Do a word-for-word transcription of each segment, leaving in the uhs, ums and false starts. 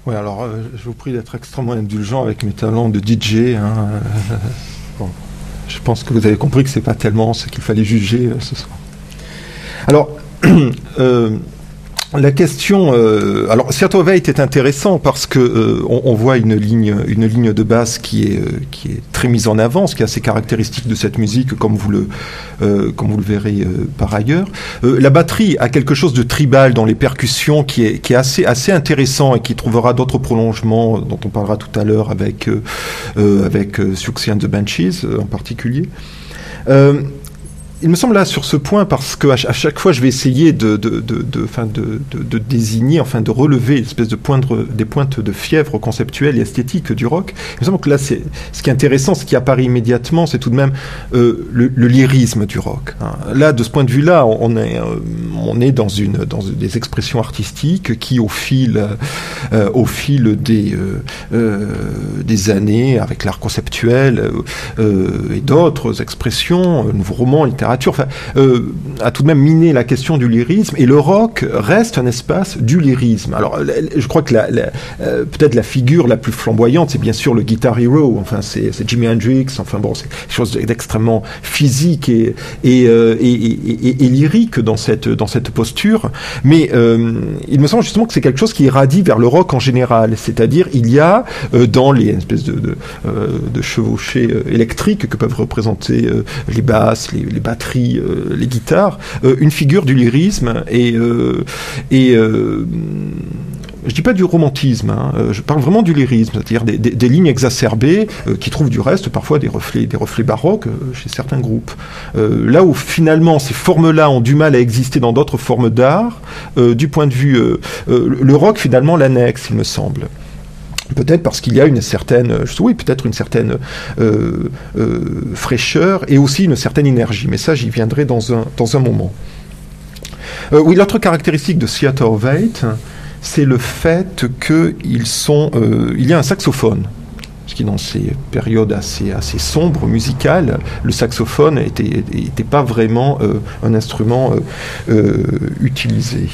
Ouais, alors euh, je vous prie d'être extrêmement indulgent avec mes talents de D J. Hein. Bon, je pense que vous avez compris que c'est pas tellement ce qu'il fallait juger euh, ce soir. Alors, euh, la question, euh, alors Seattle of Eight est intéressant parce que euh, on, on voit une ligne, une ligne de basse qui est euh, qui est très mise en avant, ce qui est assez caractéristique de cette musique, comme vous le euh, comme vous le verrez euh, par ailleurs. Euh, la batterie a quelque chose de tribal dans les percussions qui est qui est assez assez intéressant et qui trouvera d'autres prolongements dont on parlera tout à l'heure avec euh, euh, avec euh, Siouxsie and the Banshees euh, en particulier. Euh, Il me semble là sur ce point, parce que à chaque fois je vais essayer de, de, de, de, enfin de, de, de désigner, enfin de relever une espèce de pointe, des pointes de fièvre conceptuelle et esthétique du rock. Il me semble que là, c'est, ce qui est intéressant, ce qui apparaît immédiatement, c'est tout de même euh, le, le lyrisme du rock. Hein. Là, de ce point de vue-là, on est, euh, on est dans, une, dans des expressions artistiques qui, au fil, euh, au fil des, euh, euh, des années, avec l'art conceptuel euh, et d'autres expressions, nouveaux romans, littérature, Enfin, euh, a tout de même miné la question du lyrisme, et le rock reste un espace du lyrisme. Alors, je crois que la, la, euh, peut-être la figure la plus flamboyante, c'est bien sûr le guitar hero. Enfin, c'est, c'est Jimi Hendrix. Enfin bon, c'est quelque chose d'extrêmement physique et et, euh, et, et, et, et lyrique dans cette dans cette posture. Mais euh, il me semble justement que c'est quelque chose qui irradie vers le rock en général. C'est-à-dire, il y a euh, dans les espèces de de, euh, de chevauchées euh, électriques que peuvent représenter euh, les basses, les, les batteries, Euh, les guitares, euh, une figure du lyrisme et euh, et euh, je dis pas du romantisme, hein, euh, je parle vraiment du lyrisme, c'est-à-dire des, des, des lignes exacerbées euh, qui trouvent du reste parfois des reflets, des reflets baroques euh, chez certains groupes. Euh, là où finalement ces formes-là ont du mal à exister dans d'autres formes d'art, euh, du point de vue euh, euh, le rock finalement l'annexe, il me semble. Peut-être parce qu'il y a une certaine, oui, peut-être une certaine euh, euh, fraîcheur et aussi une certaine énergie. Mais ça, j'y viendrai dans un, dans un moment. Euh, oui, l'autre caractéristique de Theater of Eight, c'est le fait qu'ils sont, euh, il y a un saxophone. Parce que dans ces périodes assez, assez sombres, musicales, le saxophone n'était était pas vraiment euh, un instrument euh, euh, utilisé.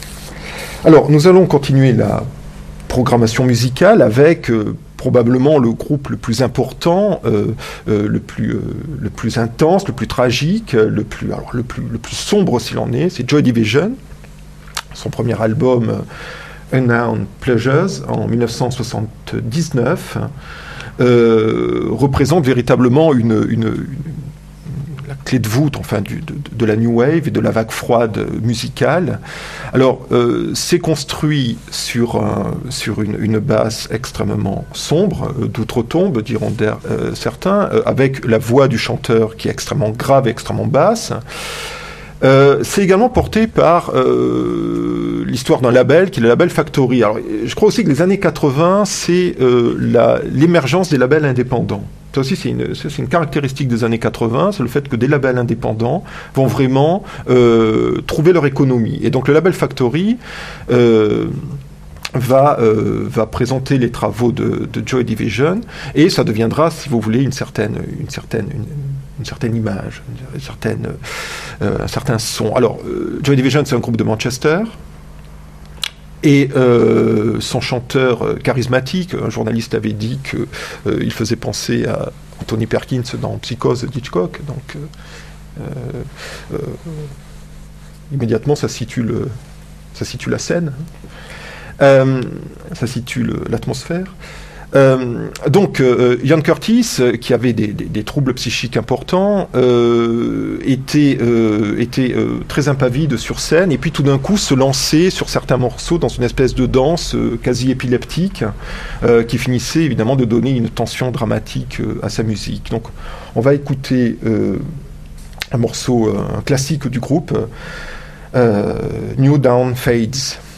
Alors, nous allons continuer la programmation musicale avec euh, probablement le groupe le plus important, euh, euh, le plus euh, le plus intense, le plus tragique, le plus alors le plus le plus sombre s'il en est, c'est Joy Division. Son premier album euh, Unknown Pleasures en dix-neuf cent soixante-dix-neuf euh, représente véritablement une, une, une la clé de voûte, enfin, du, de, de la New Wave et de la vague froide musicale. Alors, euh, c'est construit sur, un, sur une, une basse extrêmement sombre, euh, d'outre-tombe, diront euh, certains, euh, avec la voix du chanteur qui est extrêmement grave et extrêmement basse. Euh, c'est également porté par euh, l'histoire d'un label qui est le label Factory. Alors, je crois aussi que les années quatre-vingts, c'est euh, la, l'émergence des labels indépendants. Ça aussi, c'est une, c'est une caractéristique des années quatre-vingts, c'est le fait que des labels indépendants vont vraiment euh, trouver leur économie. Et donc le label Factory euh, va, euh, va présenter les travaux de, de Joy Division, et ça deviendra, si vous voulez, une certaine, une certaine, une, une certaine image, une certaine, euh, un certain son. Alors, euh, Joy Division, c'est un groupe de Manchester. Et euh, son chanteur euh, charismatique, un journaliste avait dit qu'il euh, faisait penser à Anthony Perkins dans Psychose d'Hitchcock. Donc, euh, euh, immédiatement, ça situe, le, ça situe la scène, euh, ça situe le, l'atmosphère. Euh, donc, euh, Ian Curtis, euh, qui avait des, des, des troubles psychiques importants, euh, était, euh, était euh, très impavide sur scène, et puis tout d'un coup se lançait sur certains morceaux dans une espèce de danse euh, quasi épileptique, euh, qui finissait évidemment de donner une tension dramatique euh, à sa musique. Donc, on va écouter euh, un morceau, euh, un classique du groupe, euh, New Dawn Fades.